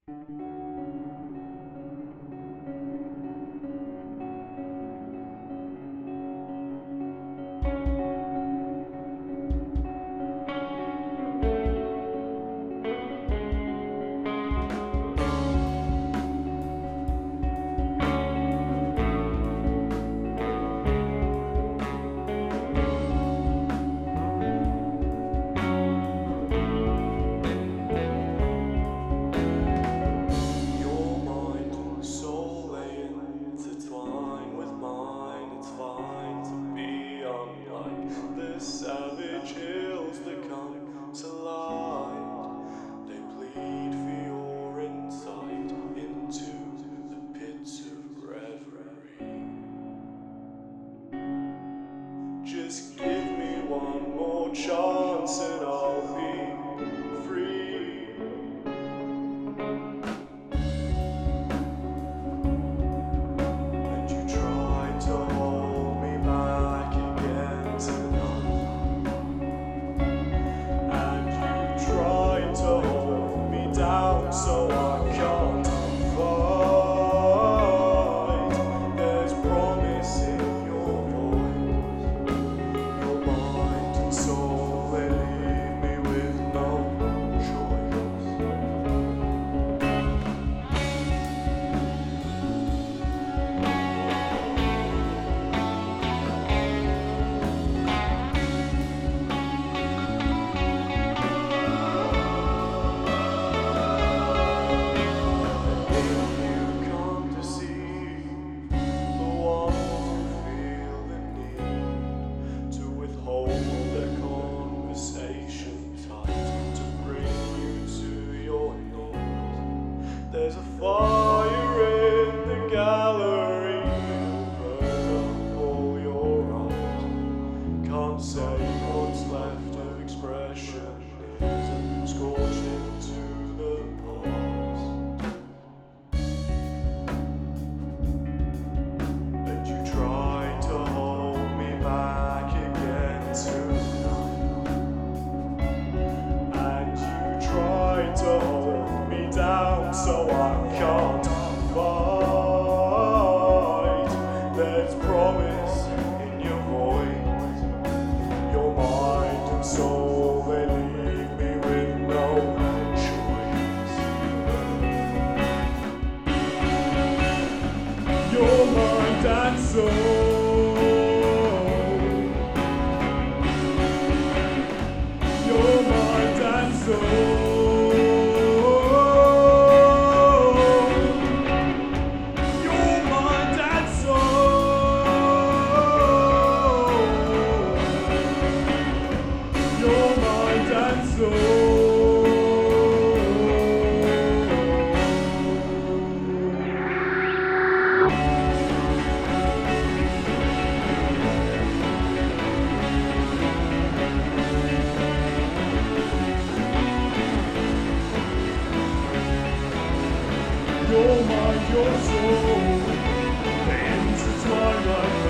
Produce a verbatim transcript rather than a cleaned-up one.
Savage hills that come to light, they plead for your insight into the pits of reverie. Just give me one more chance and I'll be free. And you tried to hold me back again tonight. So I can't fight. There's promise in your voice, your mind and soul. They leave me with no There's a fire in the gallery, burn up all your eyes. Can't say what's left of expression is scorched into the past. And you try to hold me back again tonight. And you try to hold me down so I can't fight. There's promise in your voice, your mind and soul. They leave me with no choice. Your mind and soul, your mind and soul. Your mind, your soul, they intertwine like